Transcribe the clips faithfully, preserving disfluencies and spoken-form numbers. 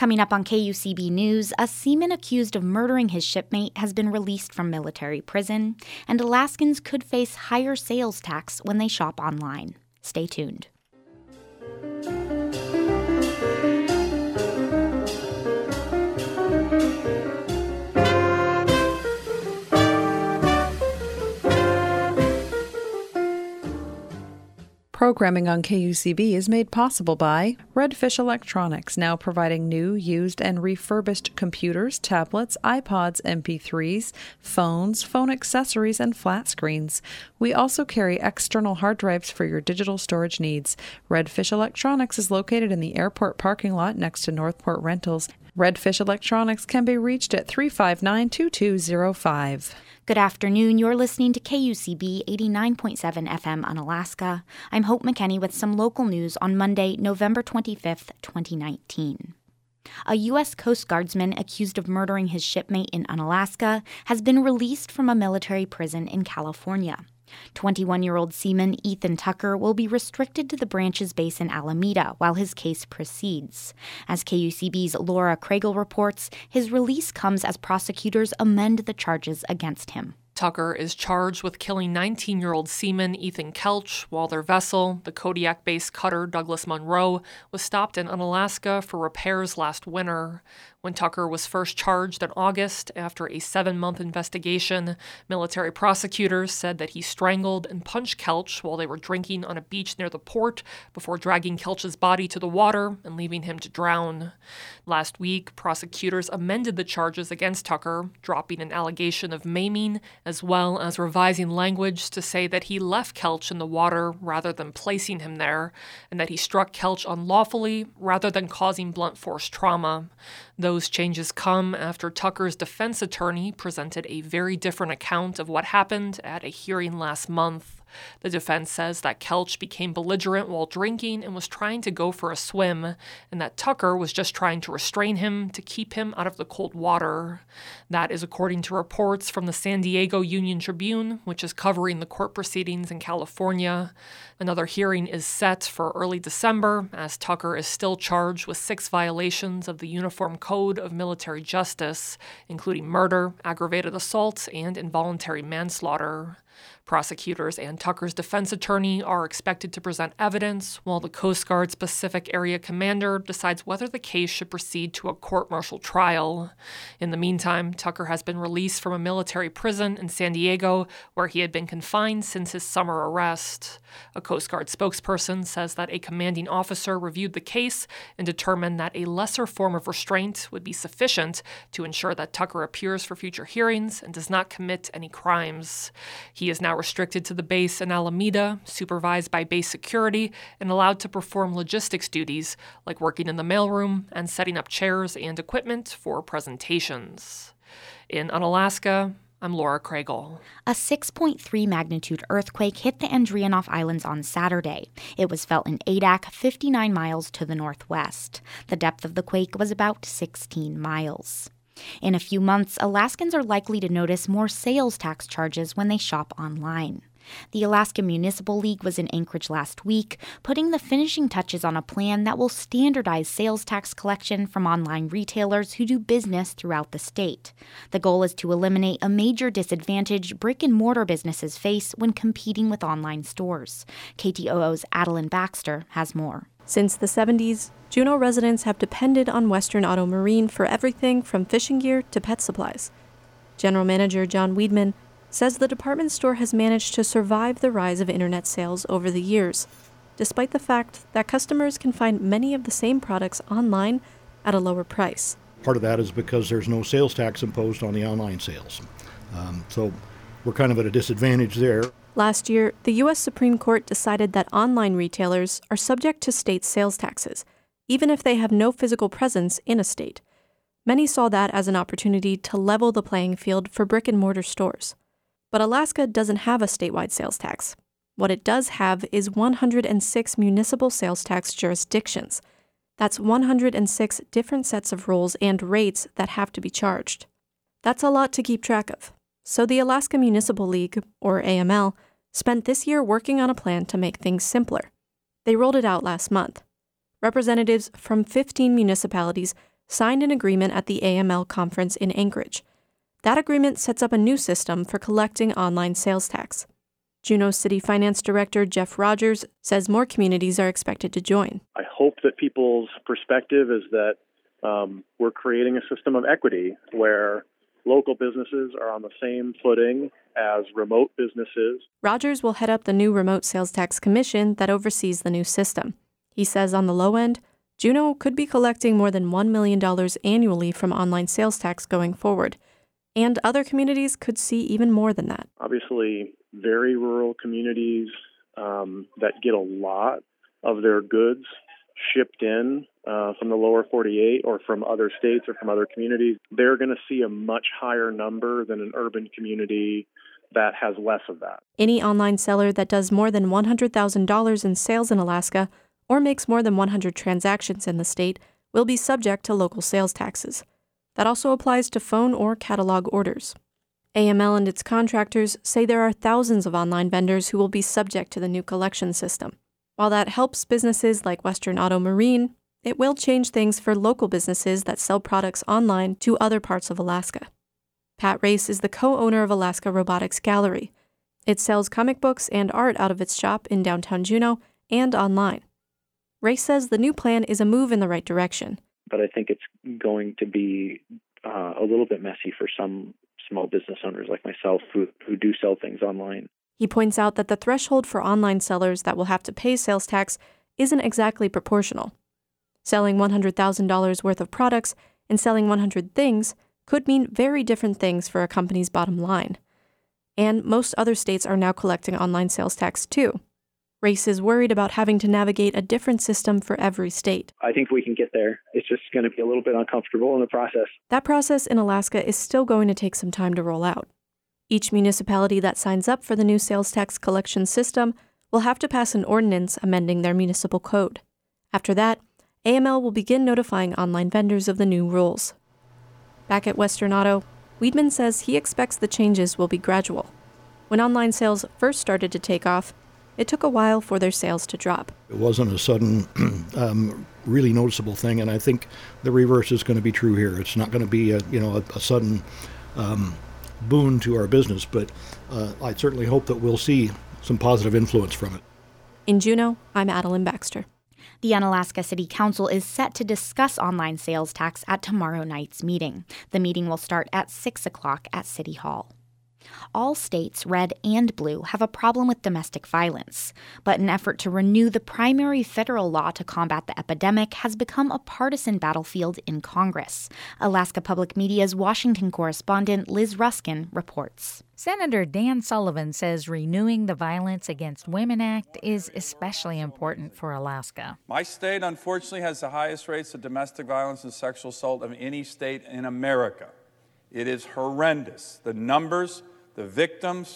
Coming up on K U C B News, a seaman accused of murdering his shipmate has been released from military prison, and Alaskans could face higher sales tax when they shop online. Stay tuned. Programming on K U C B is made possible by Redfish Electronics, now providing new, used, and refurbished computers, tablets, iPods, M P threes, phones, phone accessories, and flat screens. We also carry external hard drives for your digital storage needs. Redfish Electronics is located in the airport parking lot next to Northport Rentals. Redfish Electronics can be reached at three five nine, two two zero five. Good afternoon. You're listening to K U C B eighty-nine point seven F M on Alaska. I'm Hope McKenney with some local news on Monday, November twenty-fifth, twenty nineteen. A U S Coast Guardsman accused of murdering his shipmate in Unalaska has been released from a military prison in California. twenty-one-year-old seaman Ethan Tucker will be restricted to the branch's base in Alameda while his case proceeds. As K U C B's Laura Craigle reports, his release comes as prosecutors amend the charges against him. Tucker is charged with killing nineteen-year-old seaman Ethan Kelch while their vessel, the Kodiak-based cutter Douglas Monroe, was stopped in Unalaska for repairs last winter. When Tucker was first charged in August after a seven-month investigation, military prosecutors said that he strangled and punched Kelch while they were drinking on a beach near the port before dragging Kelch's body to the water and leaving him to drown. Last week, prosecutors amended the charges against Tucker, dropping an allegation of maiming as well as revising language to say that he left Kelch in the water rather than placing him there, and that he struck Kelch unlawfully rather than causing blunt force trauma. Those changes come after Tucker's defense attorney presented a very different account of what happened at a hearing last month. The defense says that Kelch became belligerent while drinking and was trying to go for a swim, and that Tucker was just trying to restrain him to keep him out of the cold water. That is according to reports from the San Diego Union Tribune, which is covering the court proceedings in California. Another hearing is set for early December, as Tucker is still charged with six violations of the Uniform Code of Military Justice, including murder, aggravated assault, and involuntary manslaughter. Prosecutors and Tucker's defense attorney are expected to present evidence, while the Coast Guard's Pacific Area Commander decides whether the case should proceed to a court-martial trial. In the meantime, Tucker has been released from a military prison in San Diego, where he had been confined since his summer arrest. A Coast Guard spokesperson says that a commanding officer reviewed the case and determined that a lesser form of restraint would be sufficient to ensure that Tucker appears for future hearings and does not commit any crimes. He is now restricted to the base in Alameda, supervised by base security, and allowed to perform logistics duties like working in the mailroom and setting up chairs and equipment for presentations. In Unalaska, I'm Laura Craigle. A six point three magnitude earthquake hit the Andreanof Islands on Saturday. It was felt in Adak, fifty-nine miles to the northwest. The depth of the quake was about sixteen miles. In a few months, Alaskans are likely to notice more sales tax charges when they shop online. The Alaska Municipal League was in Anchorage last week, putting the finishing touches on a plan that will standardize sales tax collection from online retailers who do business throughout the state. The goal is to eliminate a major disadvantage brick-and-mortar businesses face when competing with online stores. K T O O's Adeline Baxter has more. Since the seventies, Juneau residents have depended on Western Auto Marine for everything from fishing gear to pet supplies. General Manager John Weedman says the department store has managed to survive the rise of internet sales over the years, despite the fact that customers can find many of the same products online at a lower price. Part of that is because there's no sales tax imposed on the online sales. Um, so we're kind of at a disadvantage there. Last year, the U S Supreme Court decided that online retailers are subject to state sales taxes, even if they have no physical presence in a state. Many saw that as an opportunity to level the playing field for brick-and-mortar stores. But Alaska doesn't have a statewide sales tax. What it does have is one hundred six municipal sales tax jurisdictions. That's one hundred six different sets of rules and rates that have to be charged. That's a lot to keep track of. So the Alaska Municipal League, or A M L, spent this year working on a plan to make things simpler. They rolled it out last month. Representatives from fifteen municipalities signed an agreement at the A M L conference in Anchorage. That agreement sets up a new system for collecting online sales tax. Juneau City Finance Director Jeff Rogers says more communities are expected to join. I hope that people's perspective is that um, we're creating a system of equity where local businesses are on the same footing as remote businesses. Rogers will head up the new Remote Sales Tax Commission that oversees the new system. He says on the low end, Juneau could be collecting more than one million dollars annually from online sales tax going forward. And other communities could see even more than that. Obviously, very rural communities um, that get a lot of their goods shipped in uh, from the lower forty-eight or from other states or from other communities, they're going to see a much higher number than an urban community that has less of that. Any online seller that does more than one hundred thousand dollars in sales in Alaska or makes more than one hundred transactions in the state will be subject to local sales taxes. That also applies to phone or catalog orders. A M L and its contractors say there are thousands of online vendors who will be subject to the new collection system. While that helps businesses like Western Auto Marine, it will change things for local businesses that sell products online to other parts of Alaska. Pat Race is the co-owner of Alaska Robotics Gallery. It sells comic books and art out of its shop in downtown Juneau and online. Race says the new plan is a move in the right direction. But I think it's going to be uh, a little bit messy for some small business owners like myself who, who do sell things online. He points out that the threshold for online sellers that will have to pay sales tax isn't exactly proportional. Selling one hundred thousand dollars worth of products and selling one hundred things could mean very different things for a company's bottom line. And most other states are now collecting online sales tax too. Race is worried about having to navigate a different system for every state. I think we can get there. It's just going to be a little bit uncomfortable in the process. That process in Alaska is still going to take some time to roll out. Each municipality that signs up for the new sales tax collection system will have to pass an ordinance amending their municipal code. After that, A M L will begin notifying online vendors of the new rules. Back at Western Auto, Weidman says he expects the changes will be gradual. When online sales first started to take off, it took a while for their sales to drop. It wasn't a sudden, um, really noticeable thing, and I think the reverse is going to be true here. It's not going to be a, you know, a, a sudden um, boon to our business, but uh, I certainly hope that we'll see some positive influence from it. In Juneau, I'm Adeline Baxter. The Unalaska City Council is set to discuss online sales tax at tomorrow night's meeting. The meeting will start at six o'clock at City Hall. All states, red and blue, have a problem with domestic violence. But an effort to renew the primary federal law to combat the epidemic has become a partisan battlefield in Congress. Alaska Public Media's Washington correspondent Liz Ruskin reports. Senator Dan Sullivan says renewing the Violence Against Women Act is especially important for Alaska. My state, unfortunately, has the highest rates of domestic violence and sexual assault of any state in America. It is horrendous. The numbers, the victims,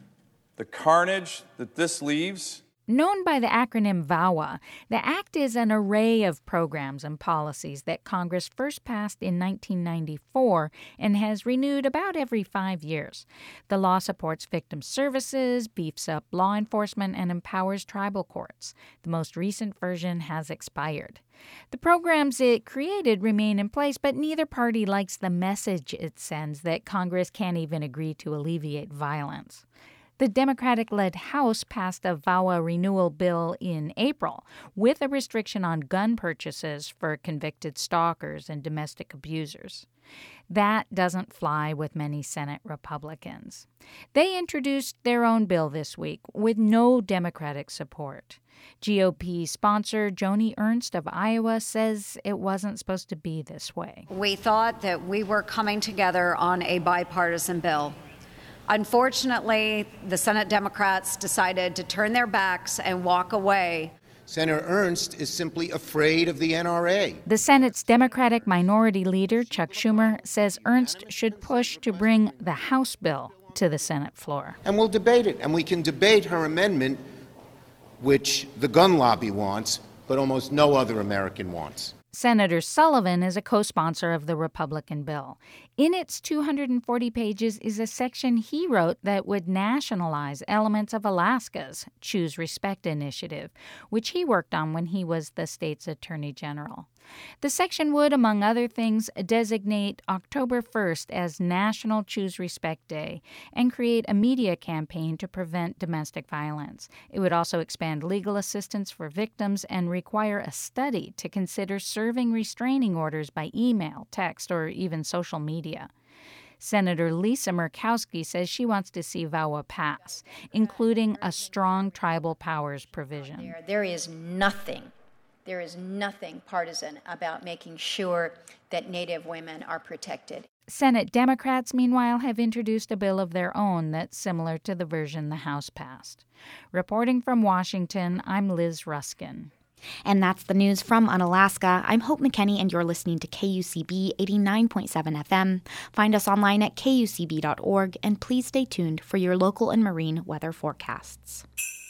the carnage that this leaves. Known by the acronym VAWA, the act is an array of programs and policies that Congress first passed in nineteen ninety-four and has renewed about every five years. The law supports victim services, beefs up law enforcement, and empowers tribal courts. The most recent version has expired. The programs it created remain in place, but neither party likes the message it sends that Congress can't even agree to alleviate violence. The Democratic-led House passed a VAWA renewal bill in April with a restriction on gun purchases for convicted stalkers and domestic abusers. That doesn't fly with many Senate Republicans. They introduced their own bill this week with no Democratic support. G O P sponsor Joni Ernst of Iowa says it wasn't supposed to be this way. We thought that we were coming together on a bipartisan bill. Unfortunately, the Senate Democrats decided to turn their backs and walk away. Senator Ernst is simply afraid of the N R A. The Senate's Democratic Minority Leader, Chuck Schumer, says Ernst should push to bring the House bill to the Senate floor. And we'll debate it, and we can debate her amendment, which the gun lobby wants, but almost no other American wants. Senator Sullivan is a co-sponsor of the Republican bill. In its two hundred forty pages is a section he wrote that would nationalize elements of Alaska's Choose Respect initiative, which he worked on when he was the state's attorney general. The section would, among other things, designate October first as National Choose Respect Day and create a media campaign to prevent domestic violence. It would also expand legal assistance for victims and require a study to consider serving restraining orders by email, text, or even social media. Senator Lisa Murkowski says she wants to see V A W A pass, including a strong tribal powers provision. There, there is nothing There is nothing partisan about making sure that Native women are protected. Senate Democrats, meanwhile, have introduced a bill of their own that's similar to the version the House passed. Reporting from Washington, I'm Liz Ruskin. And that's the news from Unalaska. I'm Hope McKenney, and you're listening to K U C B eighty-nine point seven F M. Find us online at K U C B dot org, and please stay tuned for your local and marine weather forecasts.